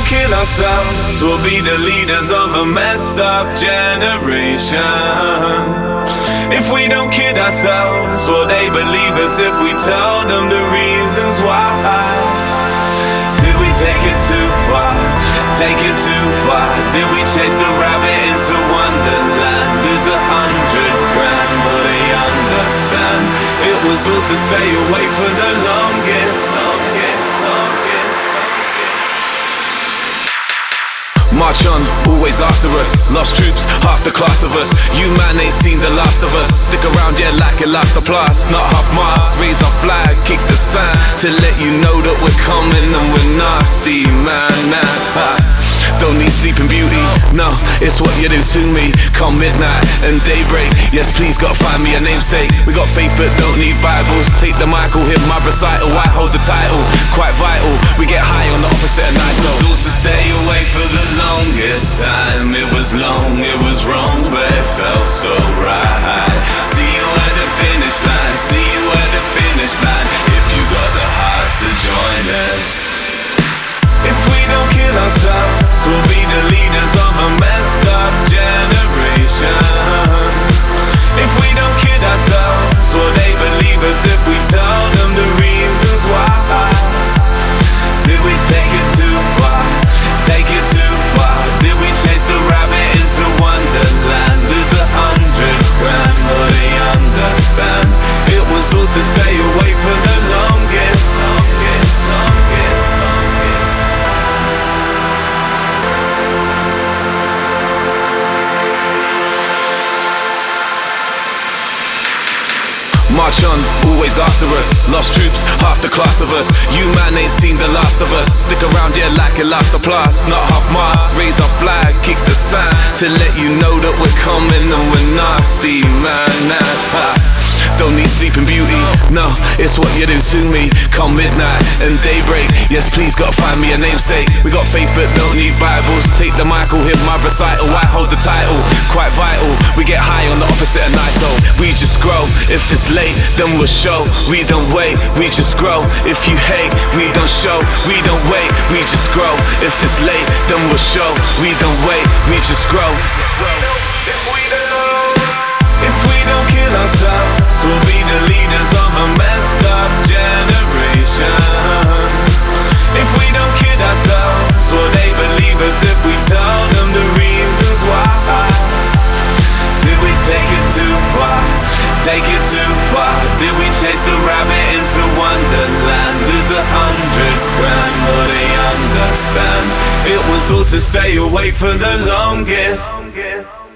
kill ourselves, we'll be the leaders of a messed up generation. If we don't kid ourselves, will they believe us if we tell them the reasons why? Did we take it too far? Take it too far? Did we chase the rabbit into Wonderland? Lose 100 grand, will they understand? It was all to stay awake for the longest. March on, always after us. Lost troops, half the class of us. You man ain't seen the last of us. Stick around, yeah, like it lasts the plus. Not half mast, raise our flag, kick the sand to let you know that we're coming and we're nasty, man. Don't need sleeping beauty, no, it's what you do to me. Come midnight and daybreak, yes please gotta find me a namesake. We got faith but don't need Bibles. Take the mic, I'll hit my recital. I hold the title, quite vital. We get high on the opposite of night. It was all to stay awake for the longest time. It was long, it was wrong, but it felt so right. See you at the finish line, see you at the finish line. If you got the heart to join us. If we don't kill ourselves, we'll be the leaders of a messed up generation. If we don't kid ourselves, will they believe us if we tell them the reasons why? Did we take it too far? Take it too far? Did we chase the rabbit into Wonderland? Lose 100 grand, will they understand? It was all to stay awake for the longest. March on, always after us. Lost troops, half the class of us. You man ain't seen the last of us. Stick around, yeah, like it lasts the plus. Not half mast, raise our flag, kick the sand to let you know that we're coming and we're nasty, man. Don't need sleeping beauty, no, it's what you do to me. Come midnight and daybreak, yes please gotta find me a namesake. We got faith but don't need Bibles. Take the mic, I'll hit my recital. I hold the title, quite vital. We get high on the opposite of Naito. We just grow, if it's late then we'll show. We don't wait, we just grow. If you hate, we don't show. We don't wait, we just grow. If it's late then we'll show. We don't wait, we just grow. If we don't kill ourselves, we'll be the leaders of a messed up generation. If we don't kid ourselves, will they believe us if we tell them the reasons why? Did we take it too far? Take it too far? Did we chase the rabbit into Wonderland? Lose 100 grand, will they understand? It was all to stay awake for the longest.